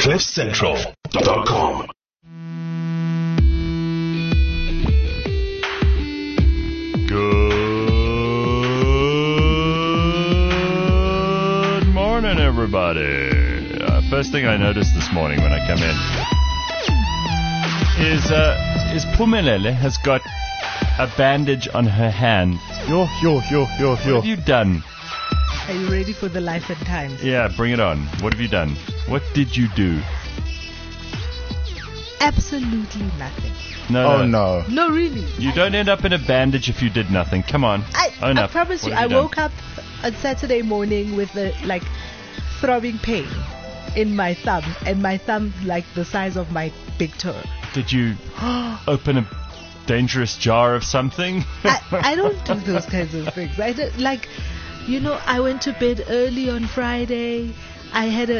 CliffCentral.com. Good morning, everybody. First thing I noticed this morning when I come in is Pumelele has got a bandage on her hand. What have you done? Are you ready for the life and times? Yeah, bring it on. What have you done? What did you do? Absolutely nothing. No. No, really. You don't end up in a bandage if you did nothing. Come on. Own I up. promise What you, have I done? woke up on Saturday morning with a throbbing pain in my thumb, and my thumb like the size of my big toe. Did you open a dangerous jar of something? I don't do those kinds of things. I don't, I went to bed early on Friday. I had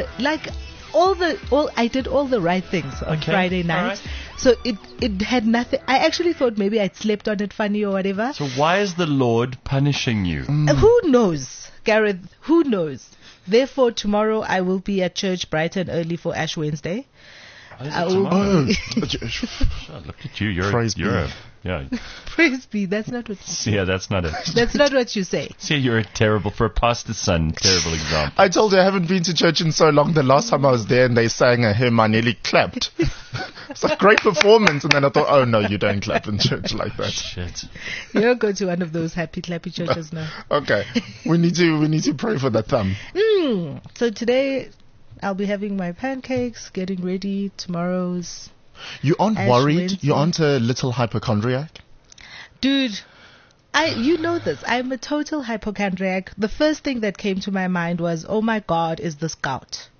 I did all the right things on Friday night. All right. So it had nothing. I actually thought maybe I'd slept on it funny or whatever. So why is the Lord punishing you? Who knows, Gareth? Who knows? Therefore, tomorrow I will be at church bright and early for Ash Wednesday. I will Oh, look at you. Praise be. Praise be. That's not what you say. Yeah, that's not it. That's not what you say. See, you're for a pastor's son, terrible example. I told you I haven't been to church in so long. The last time I was there and they sang a hymn, I nearly clapped. It's a great performance. And then I thought, oh no, you don't clap in church like that. Shit. You don't go to one of those happy clappy churches now. Okay. We need to pray for the thumb. So today I'll be having my pancakes, getting ready. Tomorrow's... You aren't Ash worried? Wednesday. You aren't a little hypochondriac? Dude, you know this. I'm a total hypochondriac. The first thing that came to my mind was, oh my God, is this gout?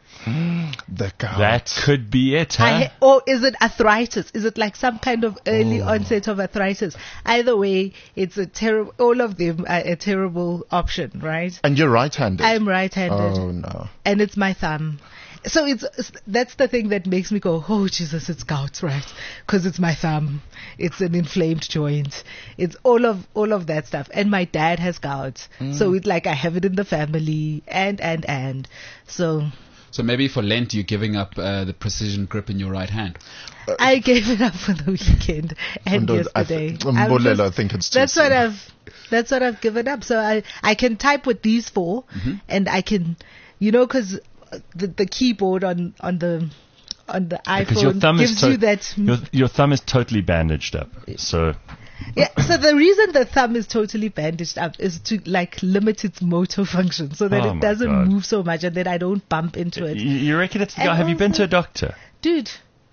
The gout. That could be it, huh? Or is it arthritis? Is it like some kind of early onset of arthritis? Either way, it's all of them are a terrible option, right? And you're right-handed? I'm right-handed. Oh no. And it's my thumb. So that's the thing that makes me go, oh Jesus, it's gout, right? Because it's my thumb. It's an inflamed joint. It's all of that stuff. And my dad has gout. So it's like I have it in the family and. So maybe for Lent you're giving up the precision grip in your right hand. I gave it up for the weekend and yesterday. I think it's too soon. That's what I've given up. So I can type with these four, and I can, because the keyboard on the iPhone your thumb gives you that. Your thumb is totally bandaged up. So Yeah, so the reason the thumb is totally bandaged up is to limit its motor function so that it doesn't move so much and that I don't bump into it. You reckon it's the guy? Have you been to a doctor? Dude,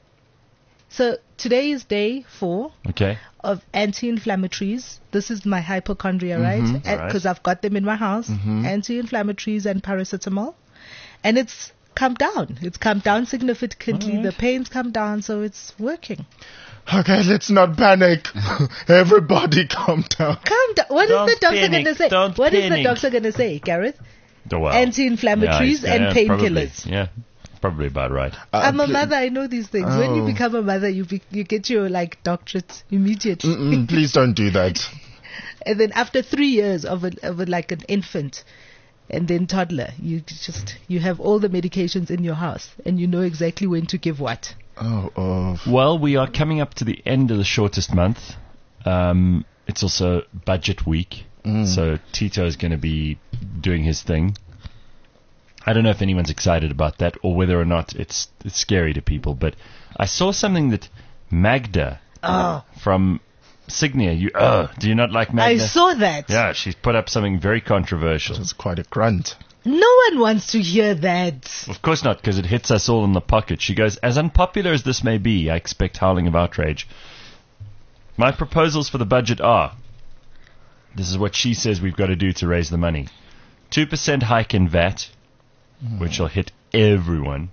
so today is day 4 of anti-inflammatories. This is my hypochondria, right? Because I've got them in my house. Anti-inflammatories and paracetamol. And it's come down. It's come down significantly. The pain's come down, so it's working. Okay, let's not panic. Everybody calm down. Calm down. What is the doctor going to say? What is the doctor going to say, Gareth? Anti-inflammatories and painkillers. Yeah, probably about right. I'm a mother. I know these things. When you become a mother, you get your doctorate immediately. Please don't do that. And then after 3 years of an infant and then toddler, you have all the medications in your house and you know exactly when to give what. Well, we are coming up to the end of the shortest month. It's also budget week, so Tito is going to be doing his thing. I don't know if anyone's excited about that or whether or not it's scary to people, but I saw something that Magda from Signia, do you not like Magda? I saw that. Yeah, she's put up something very controversial. It's quite a grunt. No one wants to hear that. Of course not, because it hits us all in the pocket. She goes, as unpopular as this may be, I expect howling of outrage. My proposals for the budget are, this is what she says we've got to do to raise the money. 2% hike in VAT, which will hit everyone.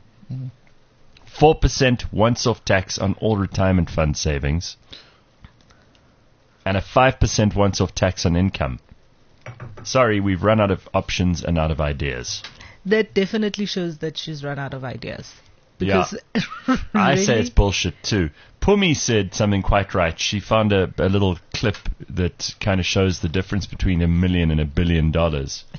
4% once-off tax on all retirement fund savings. And a 5% once-off tax on income. Sorry, we've run out of options and out of ideas. That definitely shows that she's run out of ideas. Because really? I say it's bullshit too. Pumi said something quite right. She found a little clip that kind of shows the difference between $1 million and $1 billion.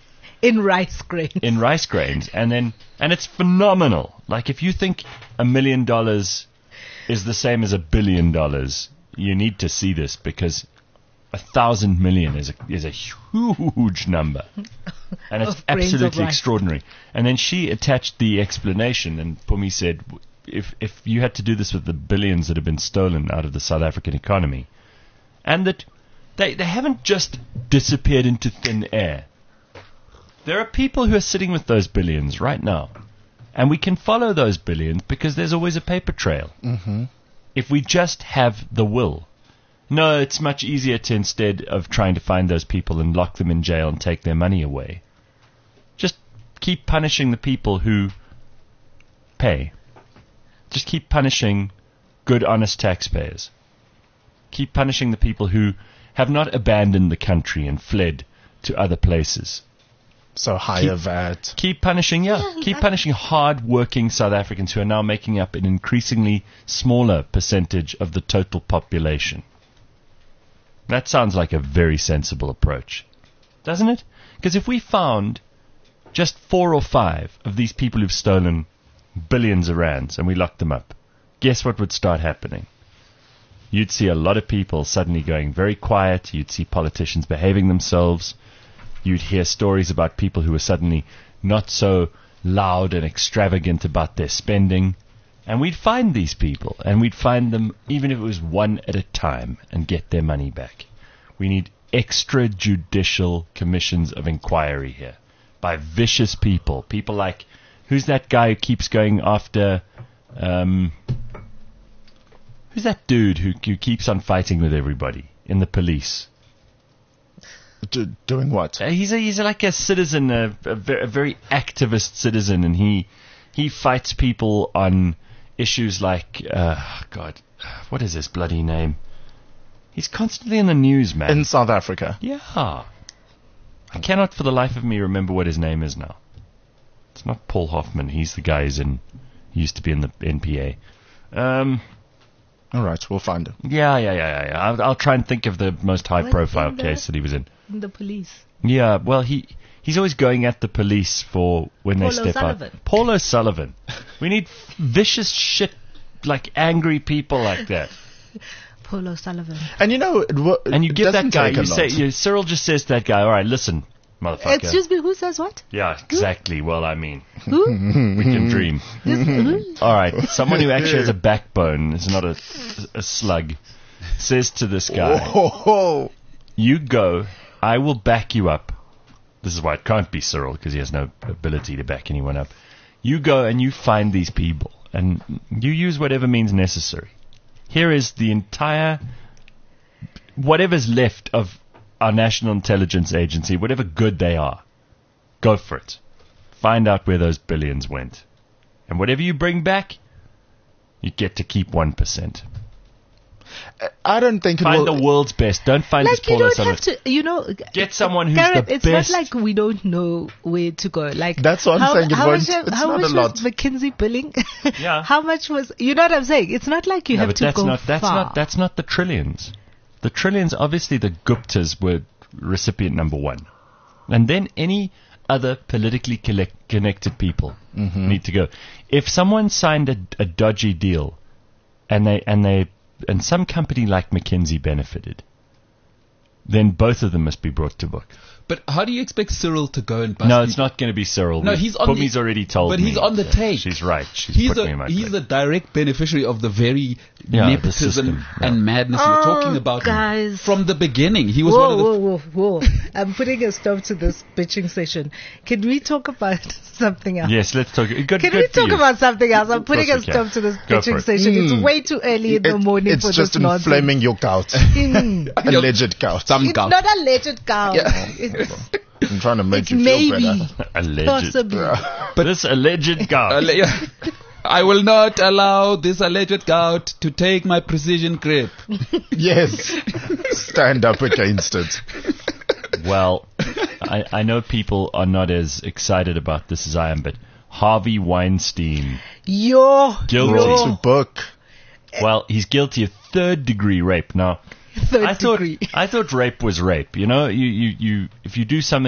In rice grains. In rice grains. And it's phenomenal. Like, if you think $1 million is the same as $1 billion, you need to see this, because 1,000 million is a huge number. And it's absolutely extraordinary. And then she attached the explanation, and Pumi said, if you had to do this with the billions that have been stolen out of the South African economy, and that they haven't just disappeared into thin air. There are people who are sitting with those billions right now. And we can follow those billions because there's always a paper trail. Mm-hmm. If we just have the will. No, it's much easier to, instead of trying to find those people and lock them in jail and take their money away, just keep punishing the people who pay. Just keep punishing good, honest taxpayers. Keep punishing the people who have not abandoned the country and fled to other places. So higher VAT. Keep punishing, keep punishing hard-working South Africans who are now making up an increasingly smaller percentage of the total population. That sounds like a very sensible approach, doesn't it? Because if we found just 4 or 5 of these people who've stolen billions of rands and we locked them up, guess what would start happening? You'd see a lot of people suddenly going very quiet. You'd see politicians behaving themselves. You'd hear stories about people who were suddenly not so loud and extravagant about their spending. And we'd find these people, and we'd find them even if it was one at a time, and get their money back. We need extrajudicial commissions of inquiry here by vicious people. People like, who's that guy who keeps going after... who's that dude who keeps on fighting with everybody in the police? Doing what? He's like a citizen, a very activist citizen, and he fights people on issues like, God, what is his bloody name? He's constantly in the news, man. In South Africa? Yeah. I cannot for the life of me remember what his name is now. It's not Paul Hoffman. He's the guy he used to be in the NPA. All right, we'll find him. Yeah. I'll try and think of the most high-profile case that he was in. The police. Yeah, well, he's always going at the police for when they step out. Paul O'Sullivan. We need vicious shit, like angry people like that. Paul O'Sullivan. And you know, and you give that guy. Cyril just says to that guy, "All right, listen, motherfucker." Excuse me, who says what? Yeah, exactly. Who? Well, I mean, who? We can dream. All right, someone who actually has a backbone, is not a slug, says to this guy, "You go. I will back you up." This is why it can't be Cyril, because he has no ability to back anyone up. You go and you find these people, and you use whatever means necessary. Here is the entire, whatever's left of our National Intelligence Agency, whatever good they are. Go for it. Find out where those billions went. And whatever you bring back, you get to keep 1%. I don't think it Find the world's best. Don't find this Paul O'Sullivan. You don't have to, get someone who's Gareth, the it's best. It's not like we don't know where to go. Like, that's what I'm saying. How much was McKinsey billing? Yeah. How much was? You know what I'm saying? It's not like you have to go far. That's not the trillions. The trillions, obviously, the Guptas were recipient number 1, and then any other politically connected people need to go. If someone signed a dodgy deal, and some company like McKinsey benefited, then both of them must be brought to book. But how do you expect Cyril to go and bust? No, it's not going to be Cyril. No, he's on. Pumi's already told me. But he's on the take. She's right. He's a direct beneficiary of the very nepotism and madness we're talking about. Guys, from the beginning, he was Whoa! I'm putting a stop to this bitching session. Can we talk about something else? Yes, let's talk. Can we talk about something else? I'm putting a stop to this bitching session. It's way too early in the morning for this nonsense. It's just inflaming your gout. Alleged gout. It's not alleged gout. Yeah. I'm trying to make you feel better. Alleged. Possibly. But this alleged gout. I will not allow this alleged gout to take my precision grip. Yes. Stand up against it. Well, I know people are not as excited about this as I am, but Harvey Weinstein. Guilty. To book. Well, he's guilty of 3rd-degree rape. Now, I thought rape was rape. You know, you if you do something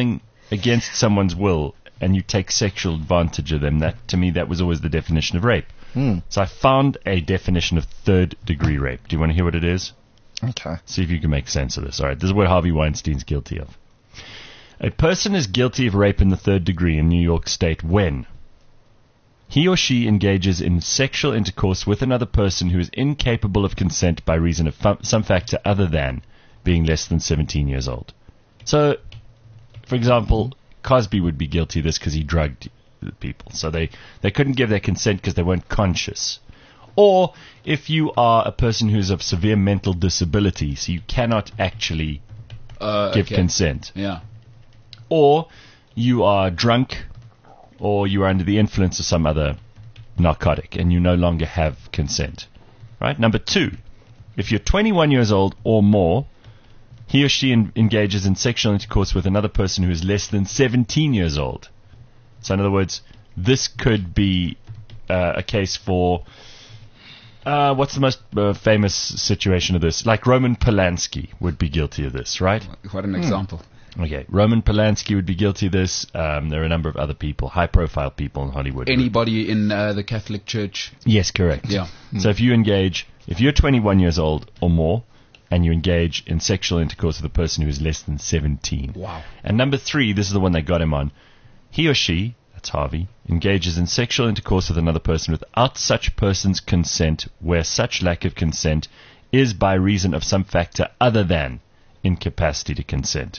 against someone's will and you take sexual advantage of them, that to me, that was always the definition of rape. So I found a definition of third-degree rape. Do you want to hear what it is? Okay. See if you can make sense of this. All right, this is what Harvey Weinstein's guilty of. A person is guilty of rape in the third degree in New York State when he or she engages in sexual intercourse with another person who is incapable of consent by reason of some factor other than being less than 17 years old. So, for example, Cosby would be guilty of this because he drugged people. So they couldn't give their consent because they weren't conscious. Or if you are a person who's of severe mental disability, so you cannot actually give consent. Yeah. Or you are drunk, or you are under the influence of some other narcotic, and you no longer have consent. Right? Number 2, if you're 21 years old or more, he or she engages in sexual intercourse with another person who is less than 17 years old. So in other words, this could be a case for... what's the most famous situation of this? Like Roman Polanski would be guilty of this, right? What an example. Okay, Roman Polanski would be guilty of this. There are a number of other people, high-profile people in Hollywood. Anybody in the Catholic Church? Yes, correct. Yeah. So if you're 21 years old or more, and you engage in sexual intercourse with a person who is less than 17. Wow. And number 3, this is the one they got him on. He or she, that's Harvey, engages in sexual intercourse with another person without such person's consent, where such lack of consent is by reason of some factor other than incapacity to consent.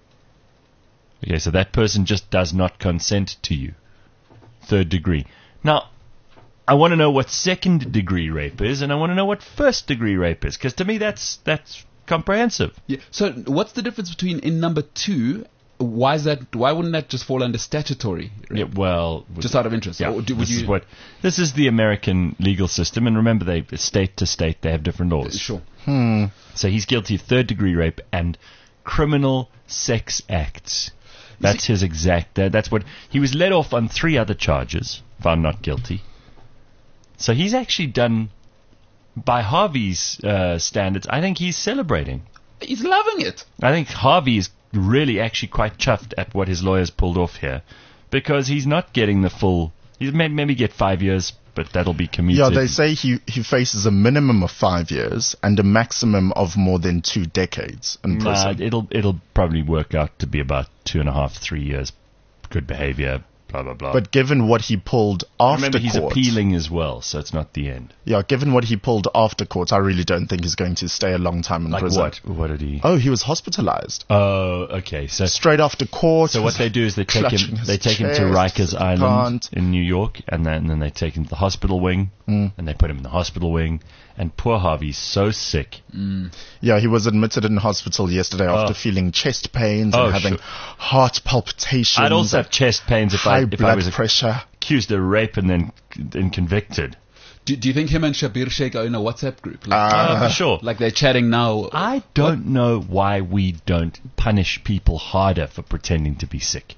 Okay, so that person just does not consent to you. Third degree. Now, I want to know what second degree rape is, and I want to know what first degree rape is, because to me that's comprehensive. Yeah. So what's the difference between in number 2? Why wouldn't that just fall under statutory rape? Yeah, well, just out of interest. Yeah, this is the American legal system, and remember, state to state they have different laws. Sure. So he's guilty of third degree rape and criminal sex acts. That's his exact. That's what he was let off on 3 other charges, found not guilty. So he's actually done, by Harvey's standards, I think he's celebrating. He's loving it. I think Harvey is really actually quite chuffed at what his lawyers pulled off here, because he's not getting the full. He maybe get 5 years, but that'll be commuted. Yeah, they say he faces a minimum of 5 years and a maximum of more than 2 decades in prison. It'll probably work out to be about 2.5, 3 years. Good behavior. Blah, blah, blah. But given what he pulled after Remember, he's court, appealing as well, so it's not the end. Yeah, given what he pulled after court, I really don't think he's going to stay a long time in prison. Like what? What did he... Oh, he was hospitalized. Oh, okay. So straight after court. So what they do is they take him to Rikers Island in New York, and then they take him to the hospital wing, and they put him in the hospital wing. And poor Harvey's so sick. Yeah, he was admitted in hospital yesterday after feeling chest pains and having heart palpitations. I'd also have chest pains if I was pressure. Accused of rape and then convicted. Do you think him and Shabir Sheikh are in a WhatsApp group? For sure. Like they're chatting now. I don't know why we don't punish people harder for pretending to be sick.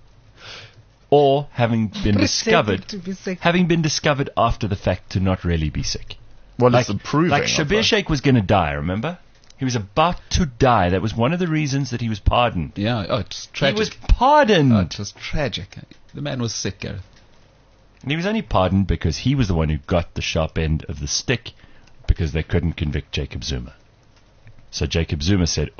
Or having been discovered after the fact to not really be sick. Well, it's proving. Like Shabir Sheikh was going to die, remember? He was about to die. That was one of the reasons that he was pardoned. Yeah, it's tragic. He was pardoned. Oh, it was tragic. The man was sick, Gareth. And he was only pardoned because he was the one who got the sharp end of the stick, because they couldn't convict Jacob Zuma. So Jacob Zuma said,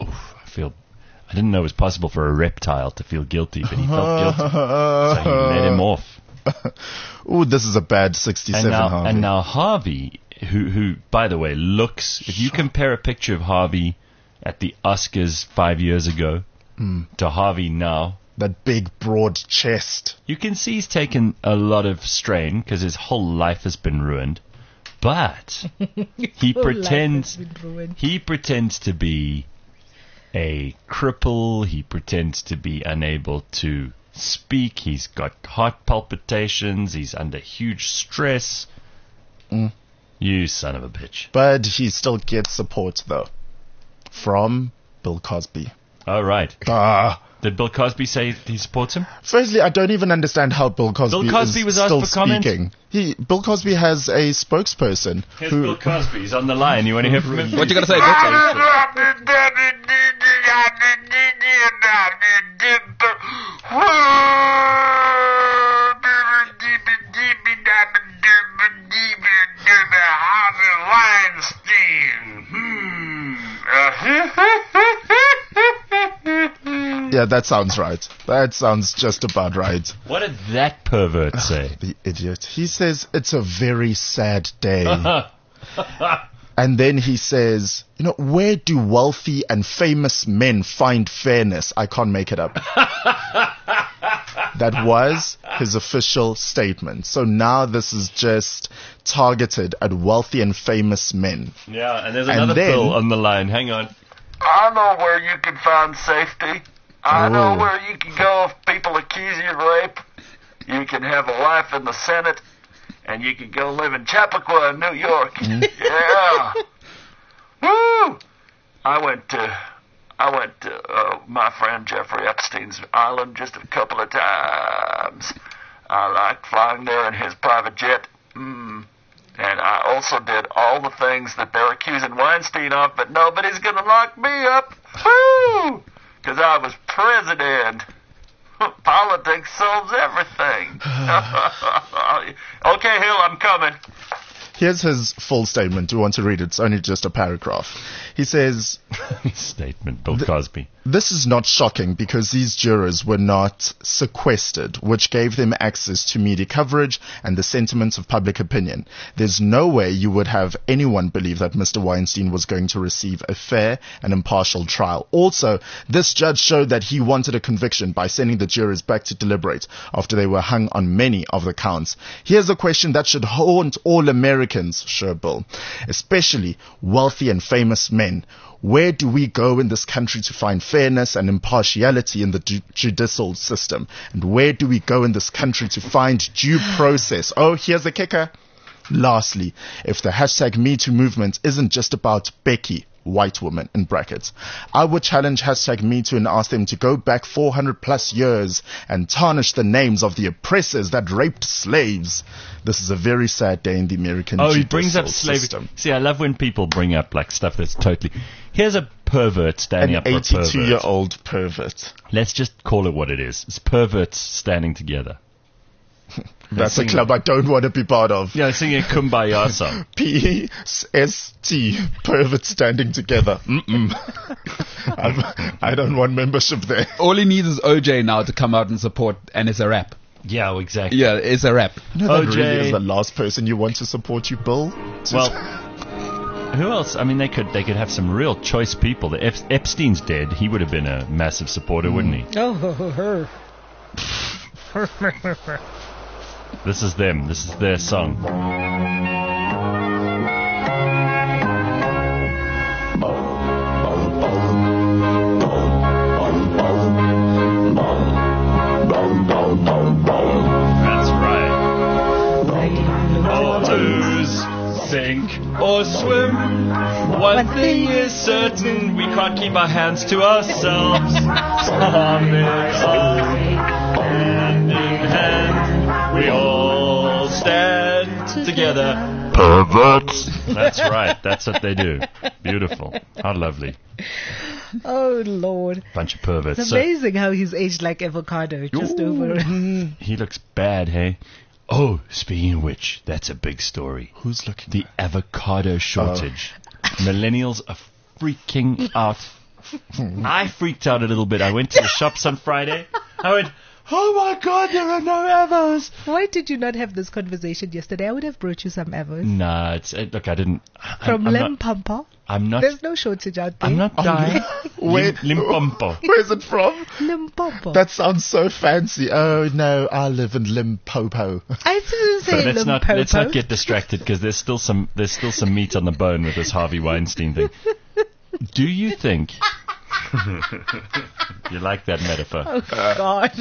I didn't know it was possible for a reptile to feel guilty, but he felt guilty. So he let him off. Ooh, this is a bad 67 Harvey. And now Harvey, who, by the way, looks... If you compare a picture of Harvey at the Oscars 5 years ago to Harvey now... That big, broad chest. You can see he's taken a lot of strain because his whole life has been ruined. But he pretends to be a cripple. He pretends to be unable to speak. He's got heart palpitations. He's under huge stress. You son of a bitch. But he still gets support, though, from Bill Cosby. Oh, right. Did Bill Cosby say he supports him? Firstly, I don't even understand how Bill Cosby was asked still for comment? speaking. Bill Cosby has a spokesperson. Here's Bill Cosby. He's on the line. You want to hear from him? What you got to say, Bill? Yeah, that sounds right. That sounds just about right. What did that pervert say? The idiot. He says it's a very sad day. And then he says, where do wealthy and famous men find fairness? I can't make it up. That was his official statement. So now this is just targeted at wealthy and famous men. Yeah, and there's another Bill on the line. Hang on. I know where you can find safety. I know where you can go if people accuse you of rape. You can have a life in the Senate, and you can go live in Chappaqua, New York. Yeah. Woo! I went to my friend Jeffrey Epstein's island just a couple of times. I liked flying there in his private jet. And I also did all the things that they're accusing Weinstein of, but nobody's going to lock me up. Woo! Because I was president. Politics solves everything. Okay, Hill, I'm coming. Here's his full statement. Do you want to read it? It's only just a paragraph. He says... Statement, Bill Cosby. This is not shocking because these jurors were not sequestered, which gave them access to media coverage and the sentiments of public opinion. There's no way you would have anyone believe that Mr. Weinstein was going to receive a fair and impartial trial. Also, this judge showed that he wanted a conviction by sending the jurors back to deliberate after they were hung on many of the counts. Here's a question that should haunt all Americans, sure, Bill, especially wealthy and famous men. Where do we go in this country to find fairness and impartiality in the judicial system? And where do we go in this country to find due process? Oh, here's the kicker. Lastly, if the hashtag #MeToo movement isn't just about Becky, white woman in brackets, I would challenge hashtag #MeToo and ask them to go back 400 plus years and tarnish the names of the oppressors that raped slaves. This is a very sad day in the American judicial he brings up slavery. System. See, I love when people bring up like stuff that's totally... Here's a pervert standing up for a pervert. An 82-year-old pervert. Let's just call it what it is. It's perverts standing together. That's a club I don't want to be part of. Yeah, singing a Kumbaya song. P-S-T, perverts standing together. I don't want membership there. All he needs is OJ now to come out and support, and it's a rap. Yeah, exactly. Yeah, it's a rap. That OJ really is the last person you want to support you, Bill. Well, who else? I mean, they could have some real choice people. If Epstein's dead, he would have been a massive supporter, wouldn't he? Oh, This is them. This is their song. That's right. Or lose, sink, or swim. One thing is certain, we can't keep our hands to ourselves. Hand in hand. We all stand together. Perverts. That's right. That's what they do. Beautiful. How lovely. Oh, Lord. Bunch of perverts. It's amazing how he's aged like avocado. Just over. He looks bad, hey? Oh, speaking of which, that's a big story. Who's looking? The avocado shortage. Millennials are freaking out. I freaked out a little bit. I went to the shops on Friday. I went... Oh my God, there are no avos. Why did you not have this conversation yesterday? I would have brought you some avos. Nah, look, I didn't. From Limpopo? I'm not. There's no shortage out there. I'm not dying. Limpopo. Where's it from? Limpopo. That sounds so fancy. Oh no, I live in Limpopo. I didn't say Limpopo. Let's not get distracted because there's still some meat on the bone with this Harvey Weinstein thing. Do you think? You like that metaphor? Oh, God.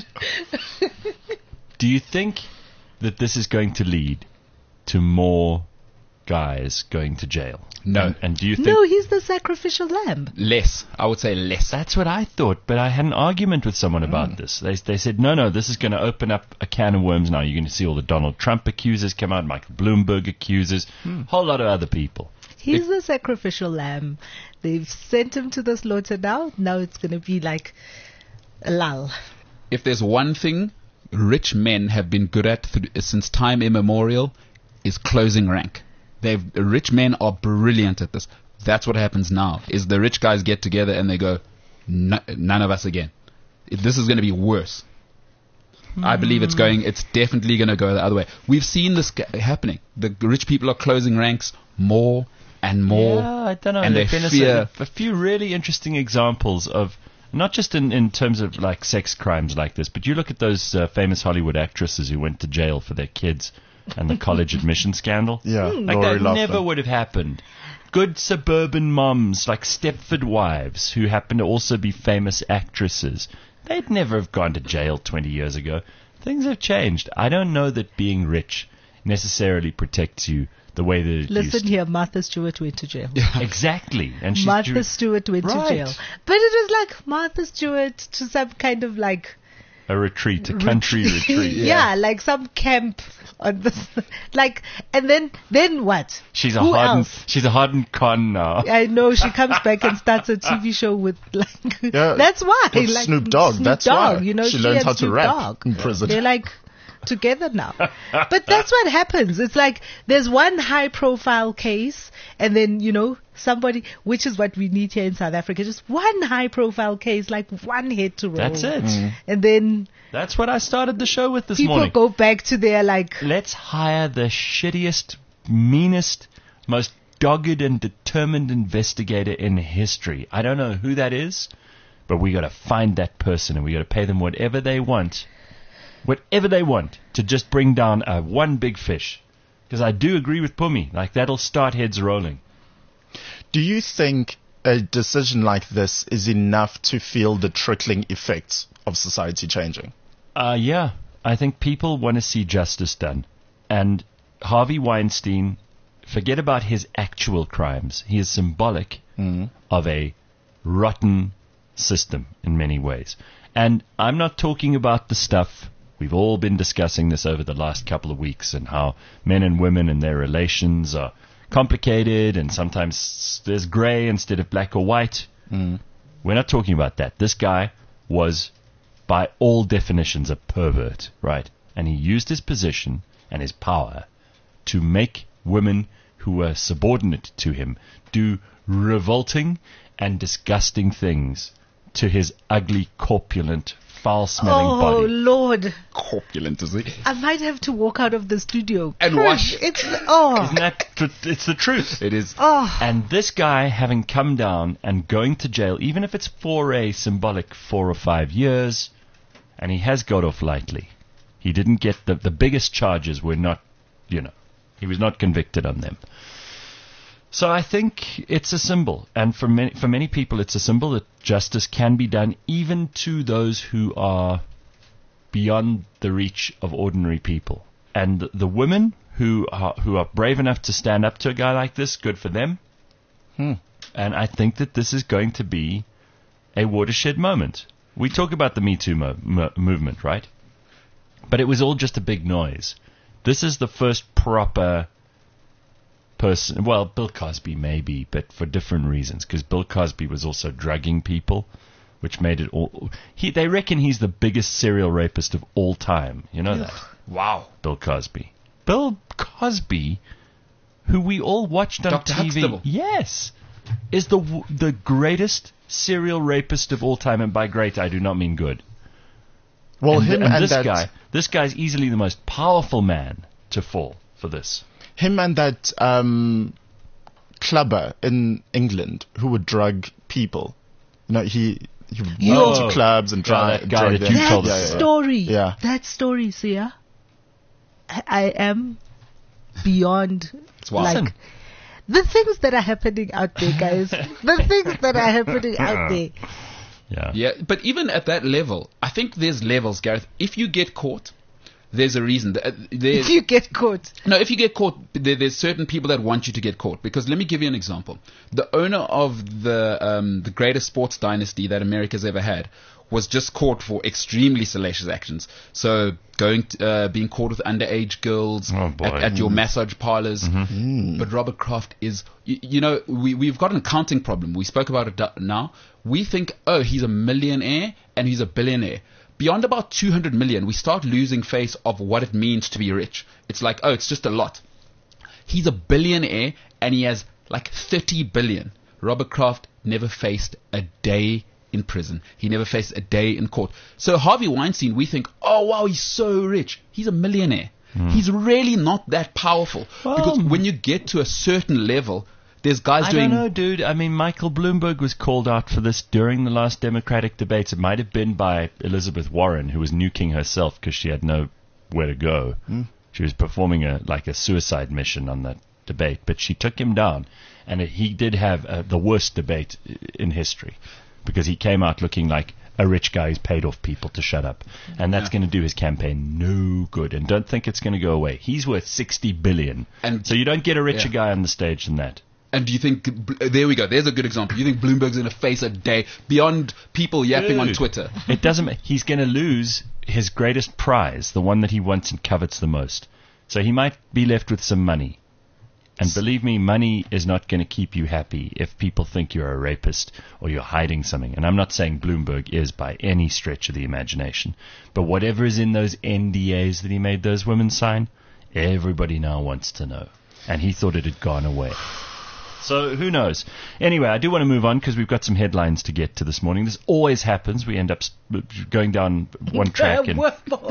Do you think that this is going to lead to more guys going to jail? No. And do you think... No, he's the sacrificial lamb. Less. I would say less. That's what I thought, but I had an argument with someone about this. They said, no, this is going to open up a can of worms now. You're going to see all the Donald Trump accusers come out, Michael Bloomberg accusers, a whole lot of other people. He's the sacrificial lamb. They've sent him to the slaughter now. Now it's going to be like a lull. If there's one thing rich men have been good at since time immemorial, is closing rank. Rich men are brilliant at this. That's what happens now, is the rich guys get together and they go, none of us again. This is going to be worse. I believe it's definitely going to go the other way. We've seen this happening. The rich people are closing ranks more and more. Yeah, I don't know. And they fear. A few really interesting examples of, not just in terms of like sex crimes like this, but you look at those famous Hollywood actresses who went to jail for their kids and the college admission scandal. Yeah, like that never would have happened. Good suburban moms, like Stepford Wives, who happen to also be famous actresses, they'd never have gone to jail 20 years ago. Things have changed. I don't know that being rich necessarily protects you the way that it used to. Listen here, Martha Stewart went to jail. Yeah. Exactly. And Martha Stewart went to jail. But it was like Martha Stewart to some kind of like... a retreat, a country retreat. Yeah, like some camp on this, like, and then what? She's a hardened con now. I know, she comes back and starts a TV show with that's why. With like Snoop Dogg, that's why. You know, she learns how to Snoop rap Dogg. in prison. They're like together now. But that's what happens. It's like there's one high profile case and then, you know, somebody, which is what we need here in South Africa, just one high profile case, like one head to roll. That's it. And then that's what I started the show with this morning. People go back to their like... Let's hire the shittiest, meanest, most dogged and determined investigator in history. I don't know who that is, but we got to find that person and we got to pay them whatever they want to just bring down one big fish. Because I do agree with Pumi. Like, that'll start heads rolling. Do you think a decision like this is enough to feel the trickling effects of society changing? Yeah. I think people want to see justice done. And Harvey Weinstein, forget about his actual crimes. He is symbolic of a rotten system in many ways. And I'm not talking about the stuff. We've all been discussing this over the last couple of weeks and how men and women and their relations are complicated and sometimes there's gray instead of black or white. We're not talking about that. This guy was, by all definitions, a pervert, right? And he used his position and his power to make women who were subordinate to him do revolting and disgusting things to his ugly, corpulent, foul-smelling body. Oh, Lord. Corpulent, is he? I might have to walk out of the studio. And wash. Isn't that it's the truth. It is. Oh. And this guy, having come down and going to jail, even if it's for a symbolic 4 or 5 years, and he has got off lightly. He didn't get the biggest charges were not, he was not convicted on them. So I think it's a symbol, and for many people it's a symbol that justice can be done even to those who are beyond the reach of ordinary people. And the women who are brave enough to stand up to a guy like this, good for them. And I think that this is going to be a watershed moment. We talk about the Me Too movement, right? But it was all just a big noise. This is the first proper person. Well, Bill Cosby maybe, but for different reasons. Because Bill Cosby was also drugging people, which made it all... They reckon he's the biggest serial rapist of all time. You know that? Wow. Bill Cosby. Bill Cosby, who we all watched on Dr. TV. Huxtable. Yes. Is the greatest serial rapist of all time, and by great I do not mean good. Well, this guy's easily the most powerful man to fall for this. Him and that clubber in England who would drug people. He would go to clubs and drug them. That story, Sia. I am beyond like the things that are happening out there, guys. The things that are happening out there. Yeah, but even at that level, I think there's levels, Gareth. If you get caught, there's a reason. If you get caught. No, if you get caught, there's certain people that want you to get caught. Because let me give you an example. The owner of the greatest sports dynasty that America's ever had was just caught for extremely salacious actions. So being caught with underage girls at your massage parlors. Mm-hmm. But Robert Kraft is, we've got an accounting problem. We spoke about it now. We think, he's a millionaire and he's a billionaire. Beyond about 200 million, we start losing face of what it means to be rich. It's like, it's just a lot. He's a billionaire and he has like 30 billion. Robert Kraft never faced a day in prison. He never faced a day in court. So Harvey Weinstein, we think, oh wow, he's so rich. He's a millionaire. He's really not that powerful. Because when you get to a certain level, there's guys doing... I don't know, dude. I mean, Michael Bloomberg was called out for this during the last Democratic debates. It might have been by Elizabeth Warren, who was nuking herself because she had nowhere to go. She was performing a suicide mission on that debate, but she took him down. And he did have the worst debate in history because he came out looking like a rich guy who's paid off people to shut up. And that's going to do his campaign no good. And don't think it's going to go away. He's worth 60 billion. And so you don't get a richer guy on the stage than that. And do you think, there we go, there's a good example. You think Bloomberg's going to face a day beyond people yapping on Twitter? It doesn't, he's going to lose his greatest prize, the one that he wants and covets the most. So he might be left with some money. And believe me, money is not going to keep you happy if people think you're a rapist or you're hiding something. And I'm not saying Bloomberg is by any stretch of the imagination. But whatever is in those NDAs that he made those women sign, everybody now wants to know. And he thought it had gone away. So who knows? Anyway, I do want to move on because we've got some headlines to get to this morning. This always happens. We end up going down one track. A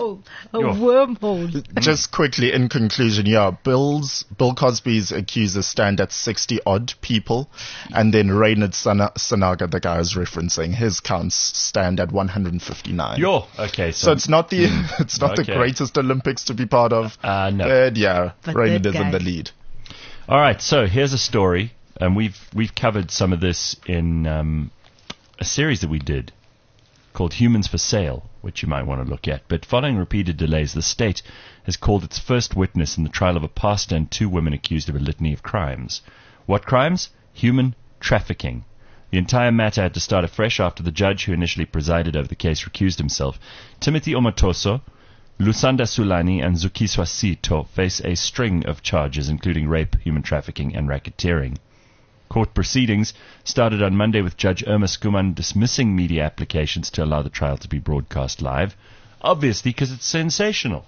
wormhole. Just quickly, in conclusion, Bill Cosby's accusers stand at 60-odd people, and then Reynard Sanaga, the guy I was referencing, his counts stand at 159. Okay. So it's not the the greatest Olympics to be part of. No. But Reynard is in the lead. All right, so here's a story. And we've covered some of this in a series that we did called Humans for Sale, which you might want to look at. But following repeated delays, the state has called its first witness in the trial of a pastor and 2 women accused of a litany of crimes. What crimes? Human trafficking. The entire matter had to start afresh after the judge who initially presided over the case recused himself. Timothy Omatoso, Lusanda Sulani and Zukiswa Sito face a string of charges, including rape, human trafficking, and racketeering. Court proceedings started on Monday with Judge Irma Skuman dismissing media applications to allow the trial to be broadcast live, obviously because it's sensational.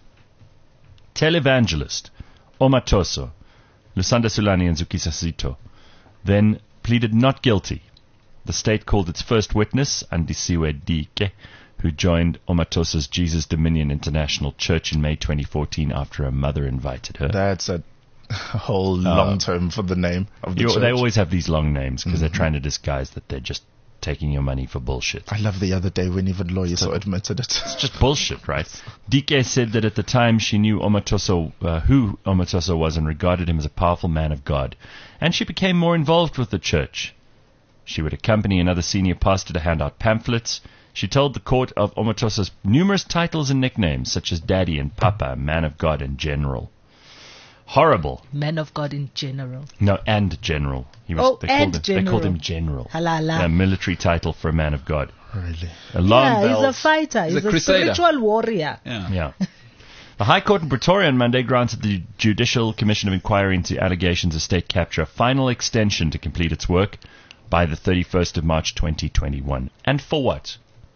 Televangelist Omatoso, Lusanda Sulani and Zukiswa Sito then pleaded not guilty. The state called its first witness, Andisiwe Dike, who joined Omatoso's Jesus Dominion International Church in May 2014 after her mother invited her. That's a whole long term for the name of the church. They always have these long names because they're trying to disguise that they're just taking your money for bullshit. I love the other day when even lawyers admitted it. It's just bullshit, right? Dike said that at the time she knew Omatoso, who Omatoso was, and regarded him as a powerful man of God. And she became more involved with the church. She would accompany another senior pastor to hand out pamphlets. She told the court of Omatoso's numerous titles and nicknames, such as Daddy and Papa, Man of God and General. Horrible. Man of God in general. No, and General. They called him General. Halala. A military title for a man of God. Really? He's a fighter. He's a crusader. Spiritual warrior. Yeah. The High Court in Pretoria on Monday granted the Judicial Commission of Inquiry into allegations of state capture a final extension to complete its work by the 31st of March 2021. And for what?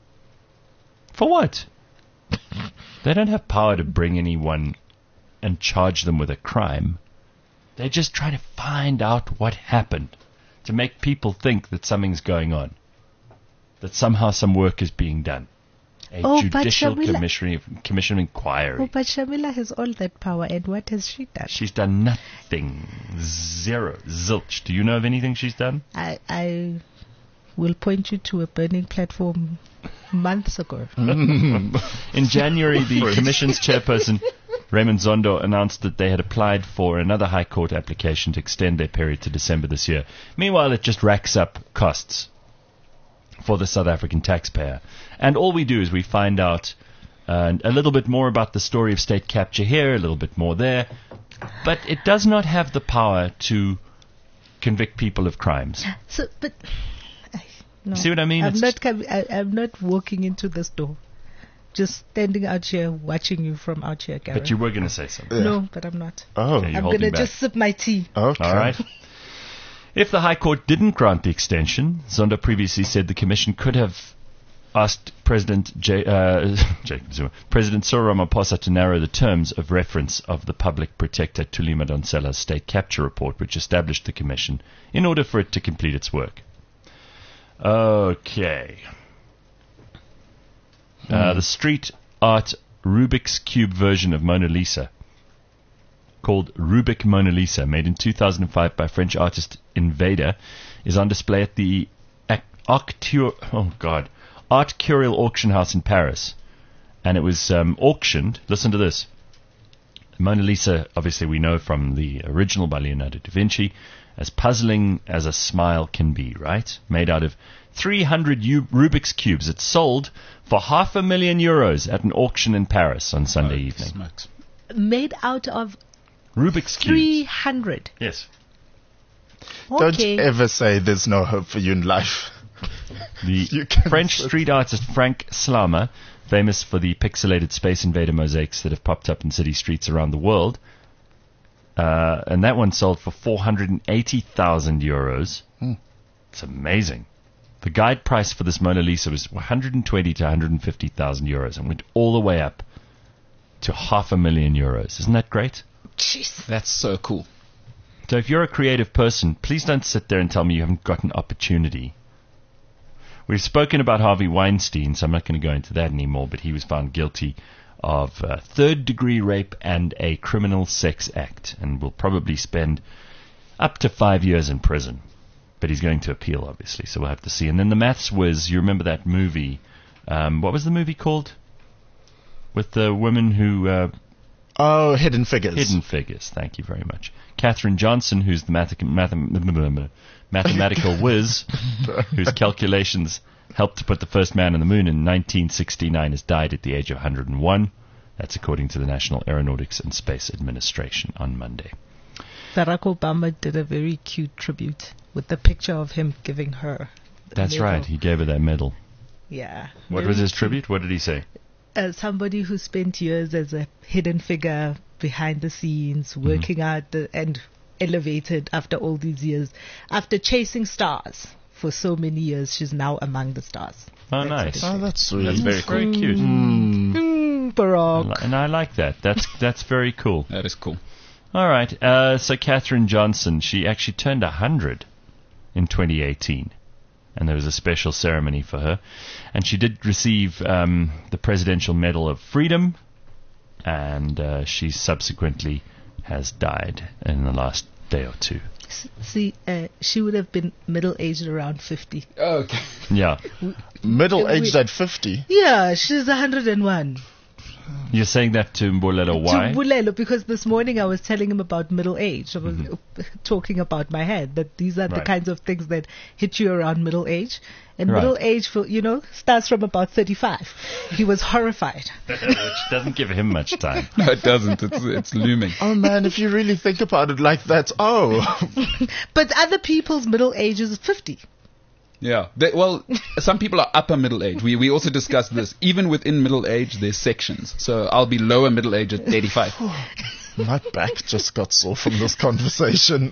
For what? They don't have power to bring anyone and charge them with a crime. They're just trying to find out what happened to make people think that something's going on, that somehow some work is being done. A judicial commission of inquiry. Oh, but Shamila has all that power, and what has she done? She's done nothing. Zero. Zilch. Do you know of anything she's done? I will point you to a burning platform months ago. In January, the commission's chairperson, Raymond Zondo, announced that they had applied for another High Court application to extend their period to December this year. Meanwhile, it just racks up costs for the South African taxpayer. And all we do is we find out and a little bit more about the story of state capture here, a little bit more there. But it does not have the power to convict people of crimes. No, see what I mean? I'm not walking into this door. Just standing out here, watching you from out here, Gareth. But you were going to say something. Yeah. No, but I'm not. Oh. Okay, I'm going to just sip my tea. Okay. All right. If the High Court didn't grant the extension, Zondo previously said the Commission could have asked President President Cyril Ramaphosa to narrow the terms of reference of the Public Protector Thuli Madonsela's state capture report, which established the Commission, in order for it to complete its work. Okay. The street art Rubik's Cube version of Mona Lisa, called Rubik Mona Lisa, made in 2005 by French artist Invader, is on display at the Art Curial Auction House in Paris. And it was auctioned, listen to this. Mona Lisa, obviously we know from the original by Leonardo da Vinci, as puzzling as a smile can be, right? Made out of 300 Rubik's Cubes. It sold for €500,000 at an auction in Paris on Sunday evening. Smokes. Made out of Rubik's Cubes. 300. Yes. Don't ever say there's no hope for you in life. The French street artist Frank Slama, famous for the pixelated Space Invader mosaics that have popped up in city streets around the world, and that one sold for €480,000. It's amazing. The guide price for this Mona Lisa was €120,000 to €150,000 and went all the way up to €500,000. Isn't that great? Jeez. That's so cool. So if you're a creative person, please don't sit there and tell me you haven't got an opportunity. We've spoken about Harvey Weinstein, so I'm not going to go into that anymore, but he was found guilty of third-degree rape and a criminal sex act, and will probably spend up to 5 years in prison. But he's going to appeal, obviously, so we'll have to see. And then the Maths Whiz, you remember that movie? What was the movie called? With the woman who... Hidden Figures. Hidden Figures, thank you very much. Katherine Johnson, who's the mathematical whiz, whose calculations helped to put the first man on the moon in 1969, has died at the age of 101. That's according to the National Aeronautics and Space Administration on Monday. Barack Obama did a very cute tribute with the picture of him giving her the That's medal. right, he gave her that medal. Yeah. What was his tribute? What did he say? Somebody who spent years as a hidden figure behind the scenes, working out and elevated after all these years. After chasing stars for so many years, she's now among the stars. Oh, nice. Oh, that's sweet. That's very, very cute. Barack. And I like that. That's very cool. That is cool. All right. So Katherine Johnson, she actually turned 100 in 2018. And there was a special ceremony for her. And she did receive the Presidential Medal of Freedom. And she subsequently has died in the last day or two. See, she would have been middle-aged around 50. Okay. Yeah. Middle-aged at 50? Yeah, she's 101. You're saying that to Mbulelo, why? To Mbulelo, because this morning I was telling him about middle age. I was talking about my head, that these are the kinds of things that hit you around middle age. And middle age, starts from about 35. He was horrified. Which doesn't give him much time. No, it doesn't. It's looming. Oh, man, if you really think about it like that, But other people's middle age is 50. Yeah. Some people are upper middle age. We also discussed this. Even within middle age, there's sections. So I'll be lower middle age at 85. My back just got sore from this conversation.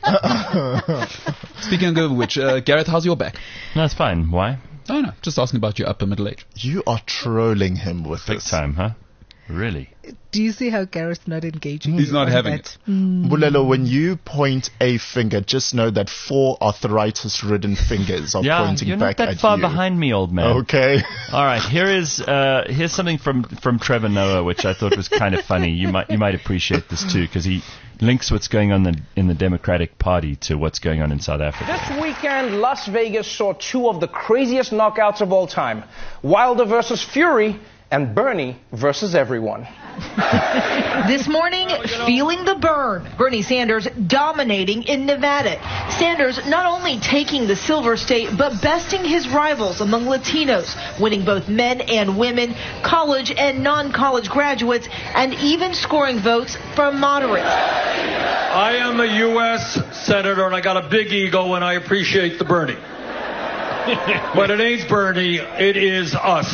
Speaking of which, Gareth, how's your back? No, it's fine. Why? Oh, no. Just asking about your upper middle age. You are trolling him with Big this. time, huh? Really? Do you see how Gareth's not engaging? He's not having it. Bulelo, when you point a finger, just know that 4 arthritis-ridden fingers are pointing back at you. You're not that far behind me, old man. Okay. All right. Here's something from Trevor Noah, which I thought was kind of funny. You might appreciate this too, because he links what's going on in the Democratic Party to what's going on in South Africa. This weekend, Las Vegas saw 2 of the craziest knockouts of all time: Wilder versus Fury and Bernie versus everyone. This morning, feeling the burn. Bernie Sanders dominating in Nevada. Sanders not only taking the silver state, but besting his rivals among Latinos, winning both men and women, college and non-college graduates, and even scoring votes from moderates. I am a U.S. Senator, and I got a big ego, and I appreciate the Bernie. But it ain't Bernie, it is us.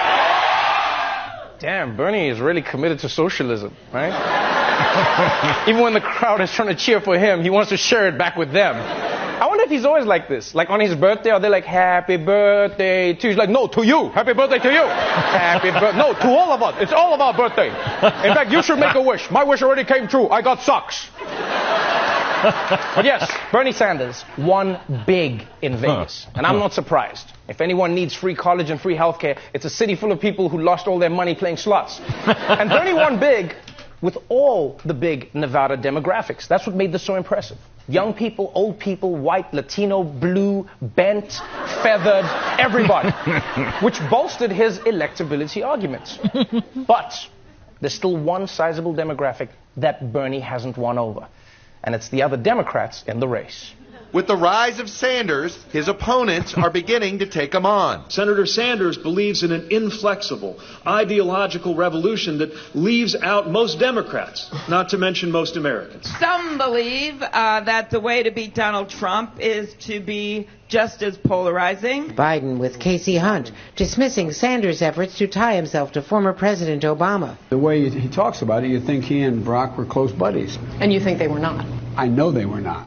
Damn, Bernie is really committed to socialism, right? Even when the crowd is trying to cheer for him, he wants to share it back with them. I wonder if he's always like this. Like on his birthday, are they like, happy birthday to you? He's like, no, to you. Happy birthday to you. Happy birthday. No, to all of us. It's all of our birthday. In fact, you should make a wish. My wish already came true. I got socks. But yes, Bernie Sanders won big in Vegas. And I'm not surprised. If anyone needs free college and free healthcare, it's a city full of people who lost all their money playing slots. And Bernie won big with all the big Nevada demographics. That's what made this so impressive. Young people, old people, white, Latino, blue, bent, feathered, everybody. Which bolstered his electability arguments. But there's still one sizable demographic that Bernie hasn't won over. And it's the other Democrats in the race. With the rise of Sanders, his opponents are beginning to take him on. Senator Sanders believes in an inflexible, ideological revolution that leaves out most Democrats, not to mention most Americans. Some believe that the way to beat Donald Trump is to be just as polarizing. Biden with Casey Hunt dismissing Sanders' efforts to tie himself to former President Obama. The way he talks about it, you think he and Barack were close buddies. And you think they were not? I know they were not.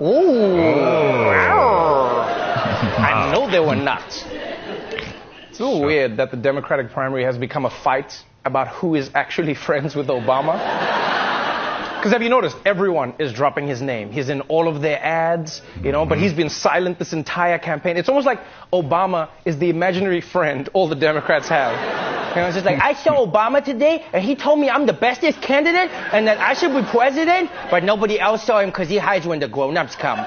I know they were not. It's a little weird that the Democratic primary has become a fight about who is actually friends with Obama. Because have you noticed, everyone is dropping his name. He's in all of their ads, but he's been silent this entire campaign. It's almost like Obama is the imaginary friend all the Democrats have. It's just like, I saw Obama today, and he told me I'm the bestest candidate, and that I should be president, but nobody else saw him because he hides when the grown-ups come.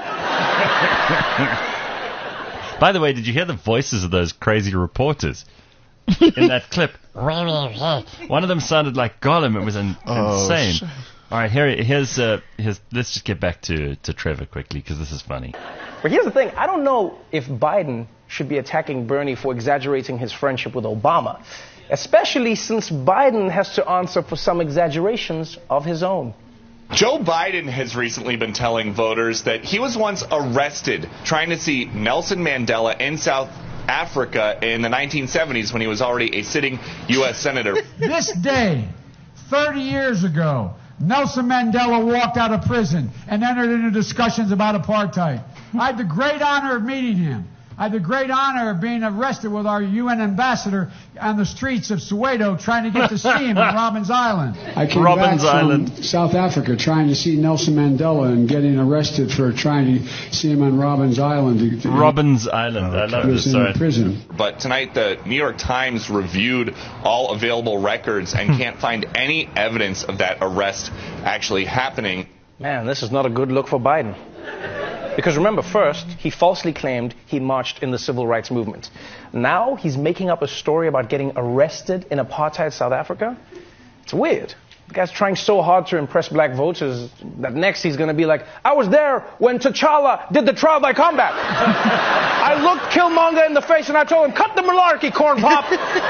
By the way, did you hear the voices of those crazy reporters in that clip? One of them sounded like Gollum. It was insane. All right, here's let's just get back to Trevor quickly, because this is funny. But here's the thing. I don't know if Biden should be attacking Bernie for exaggerating his friendship with Obama, especially since Biden has to answer for some exaggerations of his own. Joe Biden has recently been telling voters that he was once arrested trying to see Nelson Mandela in South Africa in the 1970s when he was already a sitting U.S. Senator. This day, 30 years ago, Nelson Mandela walked out of prison and entered into discussions about apartheid. I had the great honor of meeting him. I had the great honor of being arrested with our UN ambassador on the streets of Soweto trying to get to see him on Robbins Island. I came back from South Africa trying to see Nelson Mandela and getting arrested for trying to see him on Robbins Island. Robbins Island. I love this. Sorry. Prison. But tonight the New York Times reviewed all available records and can't find any evidence of that arrest actually happening. Man, this is not a good look for Biden. Because remember, first, he falsely claimed he marched in the civil rights movement. Now he's making up a story about getting arrested in apartheid South Africa. It's weird. The guy's trying so hard to impress black voters that next he's going to be like, I was there when T'Challa did the trial by combat. I looked Killmonger in the face and I told him, cut the malarkey, corn pop.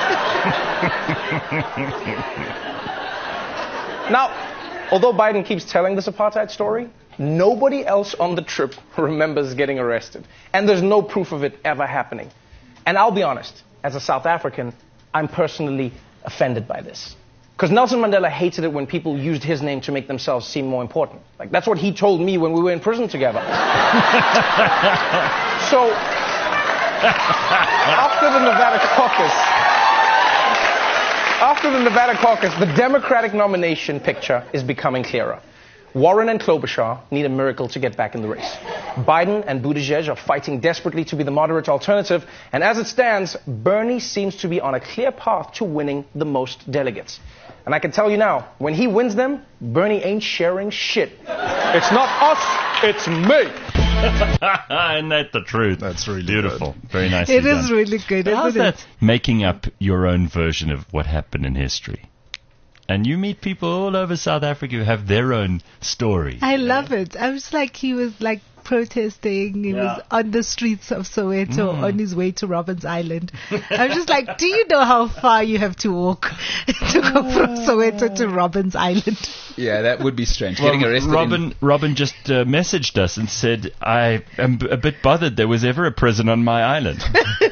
Now, although Biden keeps telling this apartheid story, nobody else on the trip remembers getting arrested. And there's no proof of it ever happening. And I'll be honest, as a South African, I'm personally offended by this. Because Nelson Mandela hated it when people used his name to make themselves seem more important. Like, that's what he told me when we were in prison together. So, after the Nevada caucus, the Democratic nomination picture is becoming clearer. Warren and Klobuchar need a miracle to get back in the race. Biden and Buttigieg are fighting desperately to be the moderate alternative, and as it stands, Bernie seems to be on a clear path to winning the most delegates. And I can tell you now, when he wins them, Bernie ain't sharing shit. It's not us, it's me. Isn't that the truth? That's really beautiful. Good. Very nice. It is really good. How's that? Making up your own version of what happened in history. And you meet people all over South Africa who have their own story. I love it. I was like, he was like protesting. He was on the streets of Soweto on his way to Robben's Island. I was just like, do you know how far you have to walk to go from Soweto to Robben's Island? Yeah, that would be strange. Getting arrested. Robben just messaged us and said, I am a bit bothered there was ever a prison on my island.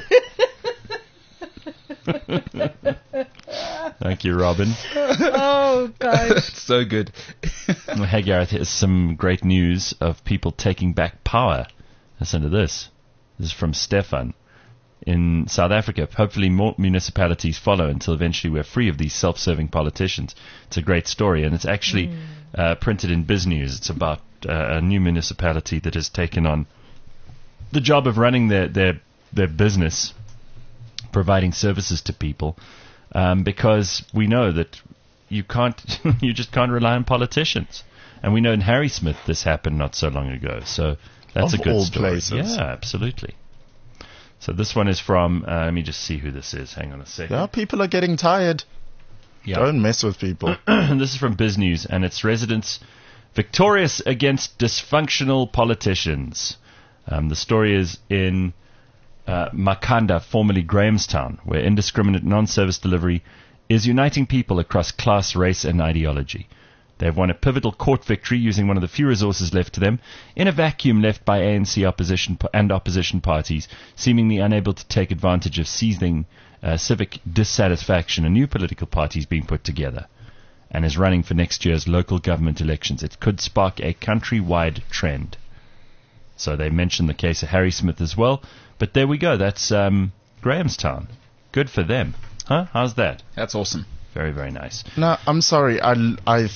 Thank you, Robin. Oh, God. So good. Well, hey, Gareth, here's some great news of people taking back power. Listen to this. This is from Stefan. In South Africa, hopefully more municipalities follow until eventually we're free of these self-serving politicians. It's a great story, and it's actually printed in BizNews. It's about a new municipality that has taken on the job of running their business, providing services to people, because we know that you just can't rely on politicians. And we know in Harrismith this happened not so long ago. So that's of a good all story. Places. Yeah, absolutely. So this one is from, let me just see who this is. Hang on a second. Yeah, people are getting tired. Yeah. Don't mess with people. This is from BizNews, and it's residents victorious against dysfunctional politicians. The story is in Makhanda, formerly Grahamstown, where indiscriminate non-service delivery is uniting people across class, race, and ideology. They have won a pivotal court victory using one of the few resources left to them in a vacuum left by ANC opposition parties, seemingly unable to take advantage of seething civic dissatisfaction and new political parties being put together, and is running for next year's local government elections. It could spark a countrywide trend. So they mentioned the case of Harrismith as well. But there we go. That's Grahamstown. Good for them. Huh? How's that? That's awesome. Very, very nice. No, I'm sorry. I'm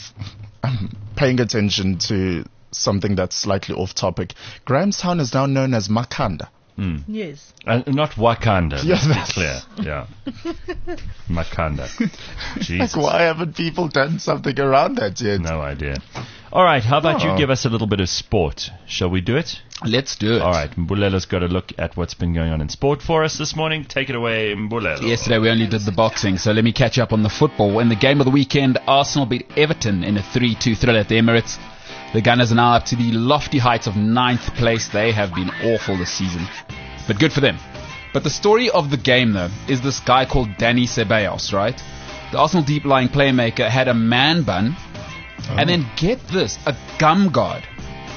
paying attention to something that's slightly off topic. Grahamstown is now known as Makhanda. Yes. Not Wakanda. Yes, that's clear. Yeah. Makhanda. Jesus. Like, why haven't people done something around that yet? No idea. All right, how about you give us a little bit of sport? Shall we do it? Let's do it. All right, Mbulela's got a look at what's been going on in sport for us this morning. Take it away, Mbulela. Yesterday we only did the boxing, so let me catch up on the football. In the game of the weekend, Arsenal beat Everton in a 3-2 thriller at the Emirates. The Gunners are now up to the lofty heights of 9th place. They have been awful this season, but good for them. But the story of the game, though, is this guy called Danny Ceballos, right? The Arsenal deep-lying playmaker had a man bun, and then get this, a gum guard.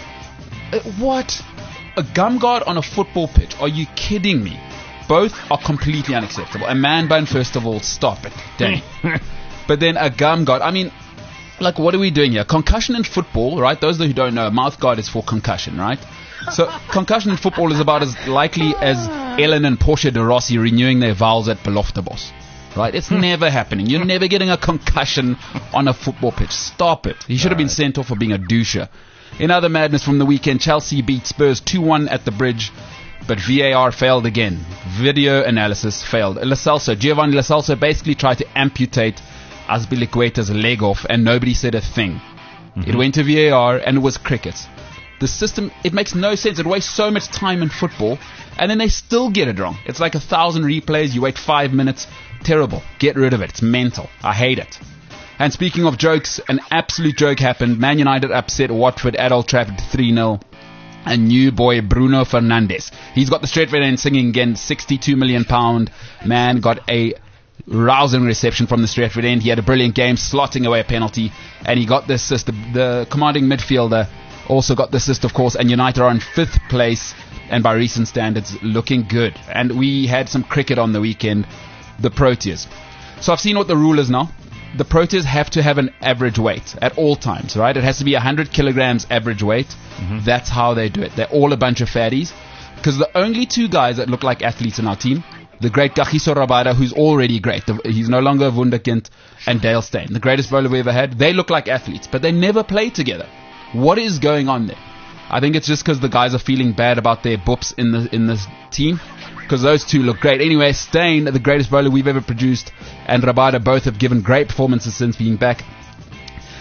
What? A gum guard on a football pitch? Are you kidding me? Both are completely unacceptable. A man bun, first of all, stop it, Danny. But then a gum guard, I mean, like, what are we doing here? Concussion in football, right? Those who don't know, mouth guard is for concussion, right? So concussion in football is about as likely as Ellen and Portia de Rossi renewing their vows at Beloftebos. Right? It's never happening. You're never getting a concussion on a football pitch. Stop it. He should have been sent off for being a doucher. In other madness from the weekend, Chelsea beat Spurs 2-1 at the Bridge, but VAR failed again. Video analysis failed. Giovanni Lo Celso basically tried to amputate Azpilicueta's leg off, and nobody said a thing. It went to VAR, and it was crickets. The system, it makes no sense. It wastes so much time in football, and then they still get it wrong. It's like 1,000 replays. You wait 5 minutes. Terrible. Get rid of it. It's mental. I hate it. And speaking of jokes, an absolute joke happened. Man United upset Watford at Old Trafford 3-0. A new boy, Bruno Fernandes. He's got the straight red end singing again. £62 million. Man got a rousing reception from the straight red end. He had a brilliant game, slotting away a penalty. And he got the assist. The commanding midfielder also got the assist, of course. And United are in 5th place. And by recent standards, looking good. And we had some cricket on the weekend. The Proteas. So I've seen what the rule is now. The Proteas have to have an average weight at all times, right? It has to be 100 kilograms average weight. That's how they do it. They're all a bunch of fatties. Because the only 2 guys that look like athletes in our team, the great Kagiso Rabada, who's already great. He's no longer a wunderkind, and Dale Steyn, the greatest bowler we ever had. They look like athletes, but they never play together. What is going on there? I think it's just because the guys are feeling bad about their boops in the team. Because those 2 look great. Anyway, Steyn, the greatest bowler we've ever produced, and Rabada both have given great performances since being back.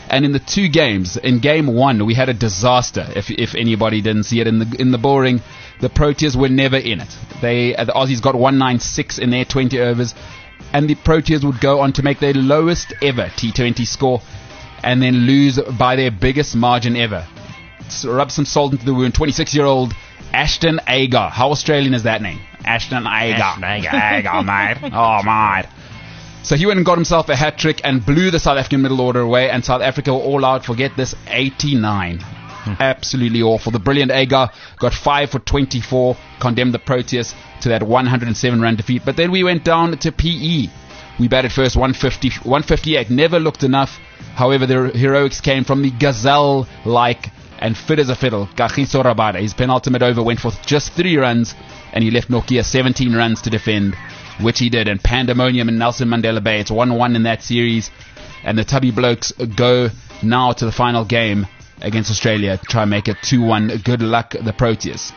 And in the 2 games, in game 1, we had a disaster. If anybody didn't see it in the bull ring, the Proteas were never in it. The Aussies got 196 in their 20 overs, and the Proteas would go on to make their lowest ever T20 score, and then lose by their biggest margin ever. So rub some salt into the wound. 26-year-old Ashton Agar. How Australian is that name? Ashton Agar. Agar, mate. Oh, mate. So he went and got himself a hat-trick and blew the South African middle order away, and South Africa were all out for, get this, 89. Absolutely awful. The brilliant Agar got 5 for 24, condemned the Proteas to that 107-run defeat. But then we went down to PE. We batted first 158. Never looked enough. However, the heroics came from the gazelle-like and fit as a fiddle, Kagiso Rabada. His penultimate over went for just 3 runs, and he left Nokia 17 runs to defend, which he did. And pandemonium in Nelson Mandela Bay. It's 1-1 in that series, and the Tubby Blokes go now to the final game against Australia to try and make it 2-1. Good luck, the Proteas.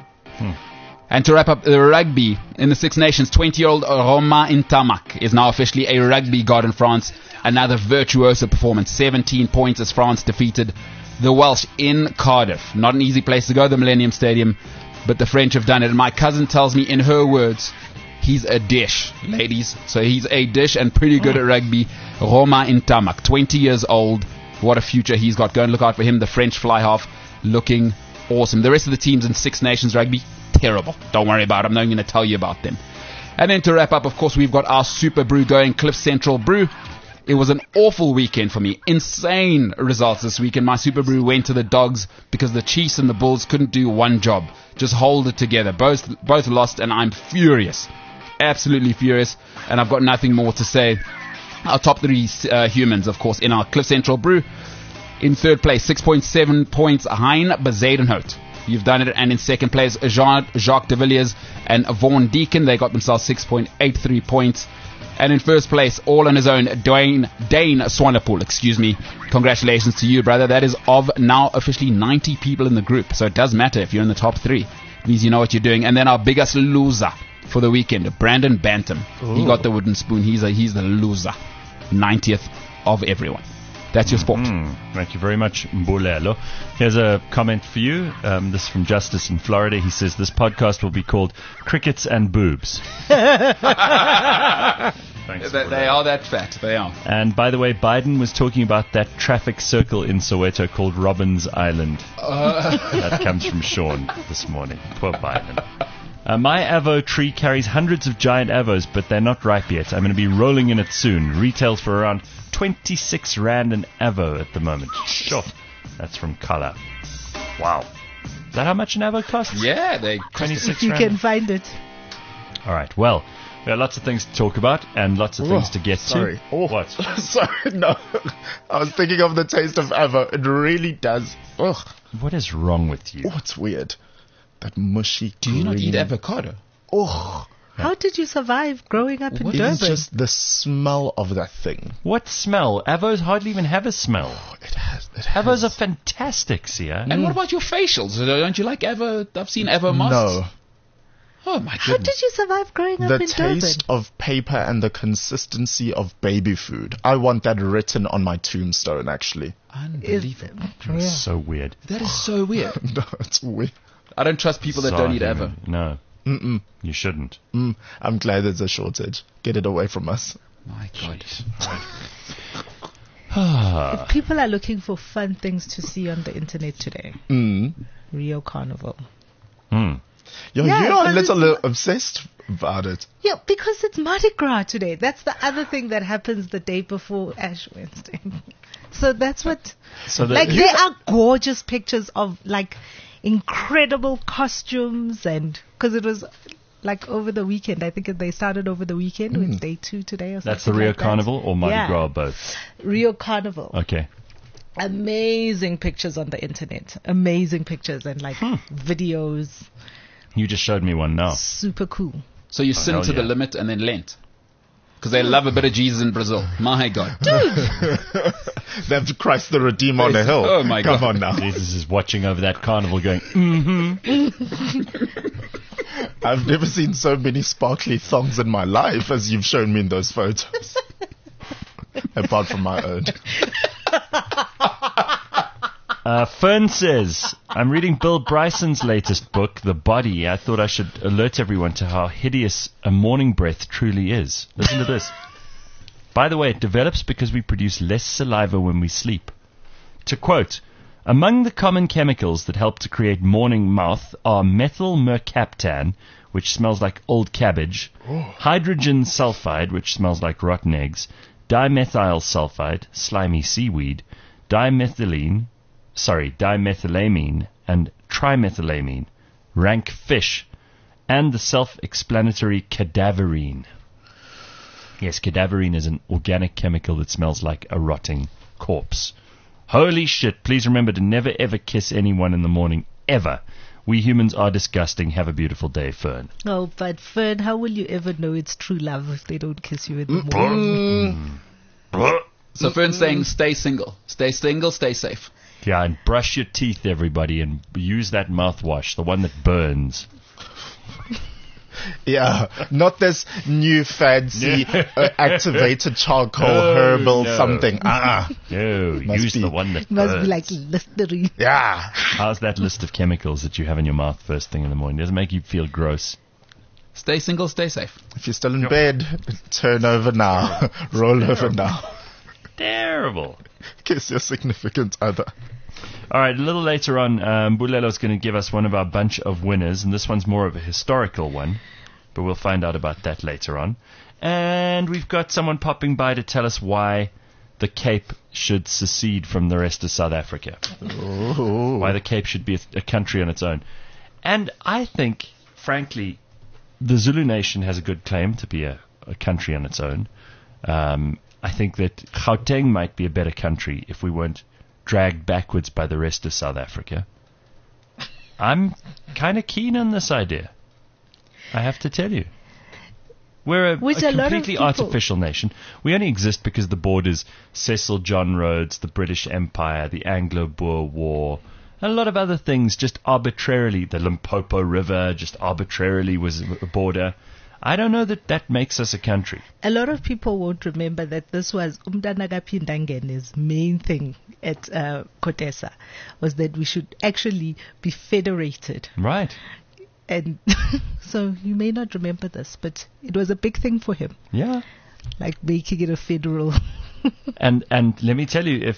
And to wrap up the rugby, in the Six Nations, 20-year-old Romain Ntamak is now officially a rugby god in France. Another virtuoso performance, 17 points as France defeated the Welsh in Cardiff. Not an easy place to go, the Millennium Stadium, but the French have done it. And my cousin tells me, in her words, he's a dish, ladies. So he's a dish and pretty good at rugby. Romain Ntamak, 20 years old. What a future he's got. Go and look out for him, the French fly half, looking awesome. The rest of the teams in Six Nations rugby, terrible. Don't worry about them. I'm not going to tell you about them. And then to wrap up, of course, we've got our Super Brew going, Cliff Central Brew. It was an awful weekend for me. Insane results this weekend. My Super Brew went to the dogs because the Chiefs and the Bulls couldn't do one job. Just hold it together. Both lost, and I'm furious. Absolutely furious. And I've got nothing more to say. Our top 3 humans, of course, in our Cliff Central Brew. In third place, 6.7 points, Hein Bezuidenhout. You've done it. And in second place, Jacques de Villiers and Vaughan Deacon. They got themselves 6.83 points. And in first place, all on his own, Dane Swanepoel, Congratulations to you, brother. That is of now officially 90 people in the group. So it does matter if you're in the top 3. It means you know what you're doing. And then our biggest loser for the weekend, Brandon Bantam. Ooh. He got the wooden spoon. He's the loser. 90th of everyone. That's your sport. Thank you very much, Mbulelo. Here's a comment for you. This is from Justice in Florida. He says, this podcast will be called Crickets and Boobs. Thanks. They are that fat. They are. And by the way, Biden was talking about that traffic circle in Soweto called Robbins Island. That comes from Sean this morning. Poor Biden. My Avo tree carries hundreds of giant Avos, but they're not ripe yet. I'm going to be rolling in it soon. Retails for around 26 Rand an Avo at the moment. Sure. That's from Kala. Wow. Is that how much an Avo costs? Yeah, they 26 Rand. You can find it. All right. Well, we got lots of things to talk about and lots of things to get to. Oh, what? Sorry, no. I was thinking of the taste of Avo. It really does. Ugh. What is wrong with you? Oh, it's weird. That mushy Do you not eat avocado? Oh. How did you survive growing up in Durban? It's just the smell of that thing. What smell? Avos hardly even have a smell. Oh, it has. Avos are fantastic, Sia. And what about your facials? Don't you like Avo? I've seen Avo masks. No. Oh, my goodness. How did you survive growing up in Durban? The taste of paper and the consistency of baby food. I want that written on my tombstone, actually. Unbelievable. That's so weird. That is so weird. No, it's weird. I don't trust people that don't eat Avo. No. Mm-mm. You shouldn't. I'm glad there's a shortage. Get it away from us. My God. If people are looking for fun things to see on the internet today, Rio Carnival. You're a little obsessed about it. Yeah, because it's Mardi Gras today. That's the other thing that happens the day before Ash Wednesday. So that's what... there are gorgeous pictures of, incredible costumes, and because it was over the weekend. I think they started over the weekend. It's day 2 today or something. That's the Rio Carnival or Mardi Gras, both? Rio Carnival. Okay. Amazing pictures on the internet. Amazing pictures and videos. You just showed me one now. Super cool. So you sinned to the limit and then Lent. Because they love a bit of Jesus in Brazil. My God. Dude. They have Christ the Redeemer on a hill. Oh, my God. Come on now. Jesus is watching over that carnival going, I've never seen so many sparkly thongs in my life as you've shown me in those photos. Apart from my own. Fern says, I'm reading Bill Bryson's latest book, The Body. I thought I should alert everyone to how hideous a morning breath truly is. Listen to this. By the way, it develops because we produce less saliva when we sleep. To quote, among the common chemicals that help to create morning mouth are methyl mercaptan, which smells like old cabbage, hydrogen sulfide, which smells like rotten eggs, dimethyl sulfide, slimy seaweed, dimethylamine, and trimethylamine, rank fish, and the self-explanatory cadaverine. Yes, cadaverine is an organic chemical that smells like a rotting corpse. Holy shit, please remember to never ever kiss anyone in the morning, ever. We humans are disgusting. Have a beautiful day, Fern. Oh, but Fern, how will you ever know it's true love if they don't kiss you in the morning? So Fern's saying stay single. Stay single, stay safe. Yeah, and brush your teeth, everybody, and use that mouthwash, the one that burns. Yeah, not this new fancy activated charcoal herbal something. No, use the one that burns. Must be like Listerine. Yeah. How's that list of chemicals that you have in your mouth first thing in the morning? Does it make you feel gross? Stay single, stay safe. If you're still in bed, turn over now. Roll over now. Terrible. Kiss your significant other. All right, a little later on, Bulelo's going to give us one of our bunch of winners, and this one's more of a historical one, but we'll find out about that later on. And we've got someone popping by to tell us why the Cape should secede from the rest of South Africa. Ooh. Why the Cape should be a country on its own. And I think, frankly, the Zulu Nation has a good claim to be a country on its own. I think that Gauteng might be a better country if we weren't dragged backwards by the rest of South Africa. I'm kind of keen on this idea, I have to tell you. We're a completely artificial nation. We only exist because the borders, Cecil John Rhodes, the British Empire, the Anglo-Boer War, and a lot of other things just arbitrarily, the Limpopo River just arbitrarily was a border. I don't know that makes us a country. A lot of people won't remember that this was Umdanagapindangene's main thing at Kotesa, was that we should actually be federated. Right. And so you may not remember this, but it was a big thing for him. Yeah. Like making it a federal. and let me tell you,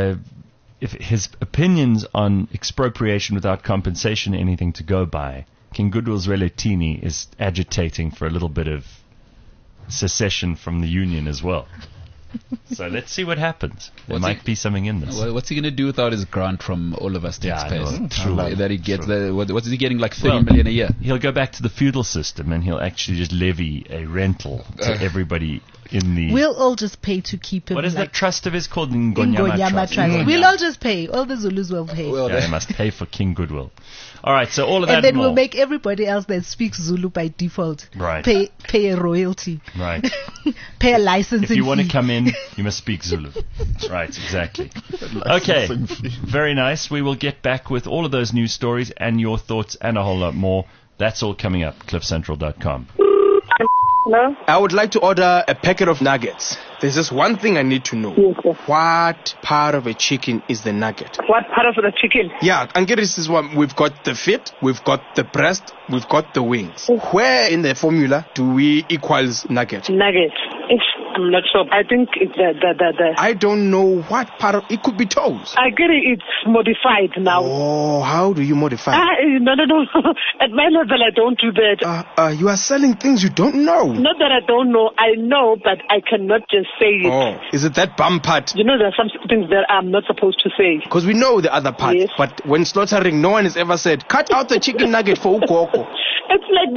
if his opinions on expropriation without compensation are anything to go by, King Goodwill Zwelithini is agitating for a little bit of secession from the Union as well. So let's see what happens. There might be something in this. Well, what's he going to do without his grant from all of us taxpayers? True. That he gets. What's he getting, like 30 million a year? He'll go back to the feudal system and he'll actually just levy a rental to everybody in the... We'll all just pay to keep him. What is that trust of his called? Ngonyama Trust. We'll all just pay. All the Zulus will pay. They must pay for King Goodwill. All right, so all of that and then more. We'll make everybody else that speaks Zulu by default pay a royalty. Right. Pay a licensing fee. If you want to come in, you must speak Zulu. Right, exactly. Okay, very nice. We will get back with all of those news stories and your thoughts and a whole lot more. That's all coming up. CliffCentral.com. Hello? I would like to order a packet of nuggets. There's just one thing I need to know. Yes, sir. What part of a chicken is the nugget? What part of the chicken? Yeah, and get this one. We've got the feet, we've got the breast, we've got the wings. Where in the formula do we equals nugget? Nugget. I'm not sure. I think it's the I don't know what part of it could be toes. I get it. It's modified now. Oh, how do you modify? No. At my level, I don't do that. You are selling things you don't know. Not that I don't know. I know, but I cannot just say it. Oh, is it that bum part? You know, there are some things that I'm not supposed to say. Because we know the other part. Yes. But when slaughtering, no one has ever said, cut out the chicken nugget for ukoko. It's like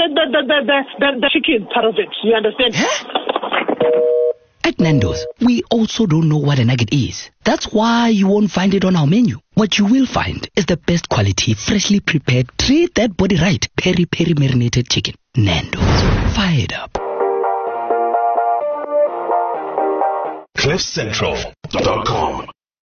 the chicken part of it. You understand? At Nando's, we also don't know what a nugget is. That's why you won't find it on our menu. What you will find is the best quality, freshly prepared, treat that body right, peri-peri marinated chicken. Nando's. Fire it up. CliffCentral.com